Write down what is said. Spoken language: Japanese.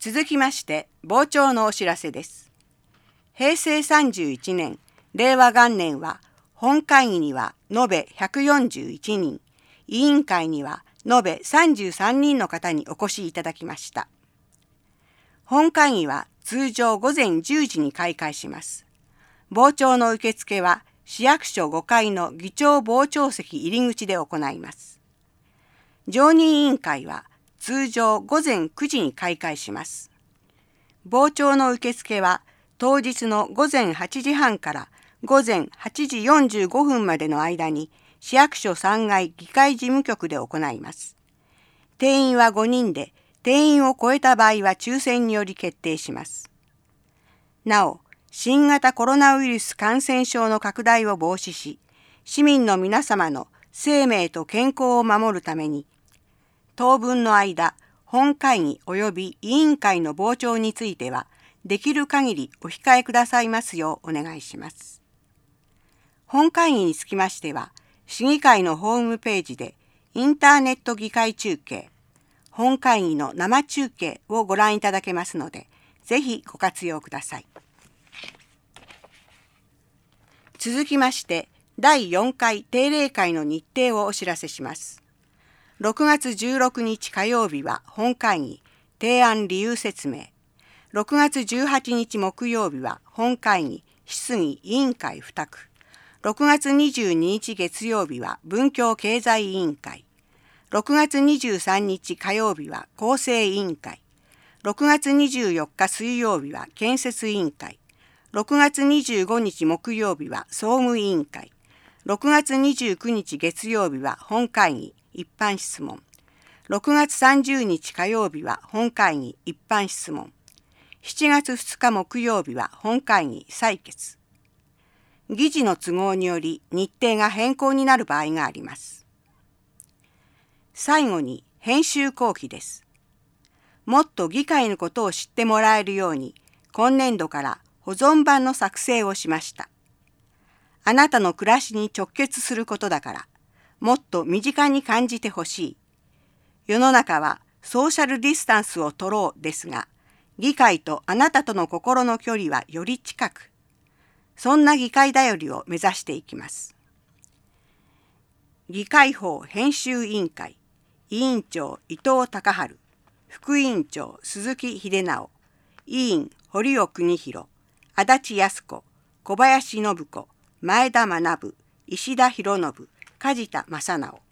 続きまして傍聴のお知らせです。平成31年令和元年は本会議には延べ141人、委員会には延べ33人の方にお越しいただきました。本会議は通常午前10時に開会します。傍聴の受付は市役所5階の議長傍聴席入り口で行います。常任委員会は通常午前9時に開会します。傍聴の受付は当日の午前8時半から午前8時45分までの間に市役所3階議会事務局で行います。定員は5人で、定員を超えた場合は抽選により決定します。なお、新型コロナウイルス感染症の拡大を防止し、市民の皆様の生命と健康を守るために、当分の間、本会議及び委員会の傍聴については、できる限りお控えくださいますようお願いします。本会議につきましては、市議会のホームページでインターネット議会中継、本会議の生中継をご覧いただけますので、ぜひご活用ください。続きまして、第4回定例会の日程をお知らせします。6月16日火曜日は本会議、提案理由説明。6月18日木曜日は本会議、質疑委員会付託。6月22日月曜日は文教経済委員会。6月23日火曜日は構成委員会。6月24日水曜日は建設委員会。6月25日木曜日は総務委員会。6月29日月曜日は本会議一般質問。6月30日火曜日は本会議一般質問。7月2日木曜日は本会議採決。議事の都合により日程が変更になる場合があります。最後に編集後期です。もっと議会のことを知ってもらえるように、今年度から保存版の作成をしました。あなたの暮らしに直結することだから、もっと身近に感じてほしい。世の中はソーシャルディスタンスを取ろうですが、議会とあなたとの心の距離はより近く、そんな議会だよりを目指していきます。議会法編集委員会、委員長伊藤孝治、副委員長鈴木秀直、委員堀尾邦弘、足立康子、小林信子、前田学、石田博信、梶田正直。